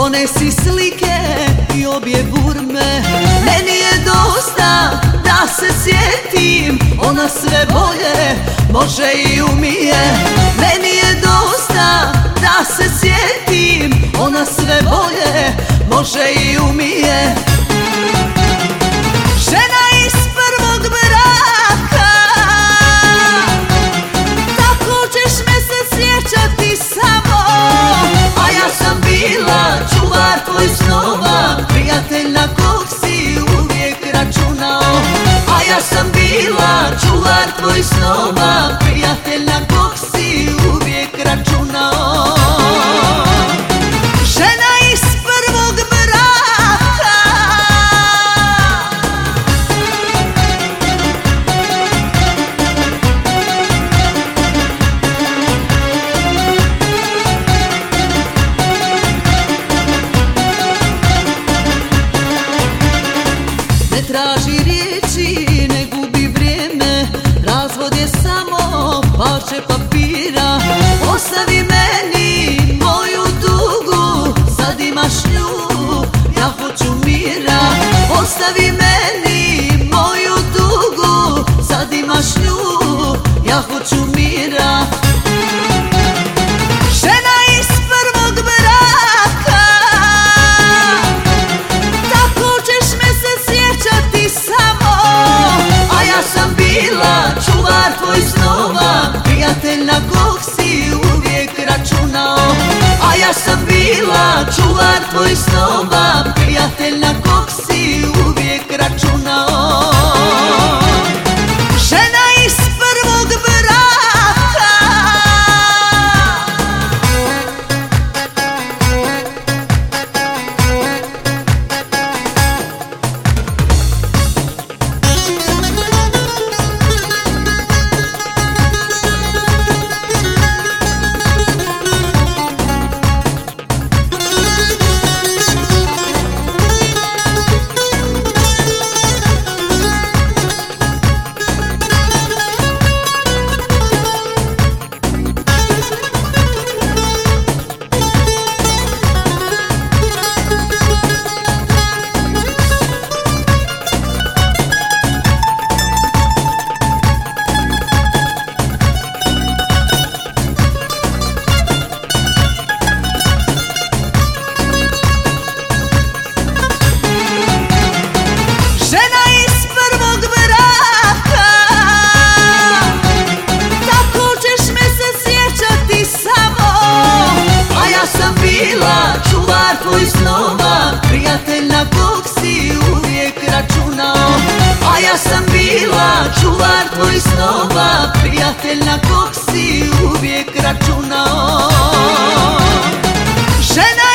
Donesi slike i obje burme, meni je dosta da se sjetim. Ona sve bolje može i umije, meni je dosta da se sjetim. Ona sve bolje može i umije. Žena iz prvog braka, tako ćeš me se sjećati samo. A ja sam bila čuvar tvoj snova, prijatelj na kog si uvijek računao. A ja sam bila čuvar tvoj snova, prijatelj na kog si uvijek računao. Žena iz prvog braka, ne traži riječi, ne gubi vrijeme, razvod je samo parče papira. Ostavi meni moju tugu, sad imaš nju, ja hoću mira. Ostavi meni moju tugu, sad imaš nju, ja hoću mira. Žena iz prvog braka, tako ćeš me se sjećati samo. A ja sam bila čuvar tvoj snova, prijatelj na kog si uvijek računao. A ja sam bila čuvar tvoj snova, prijatelj na kog si uvijek računao. Žena iz prvog braka, čuvar tvoj snova, prijatelj na kog si uvijek računao. A ja sam bila čuvar tvoj snova, prijatelj na kog si uvijek računao. Žena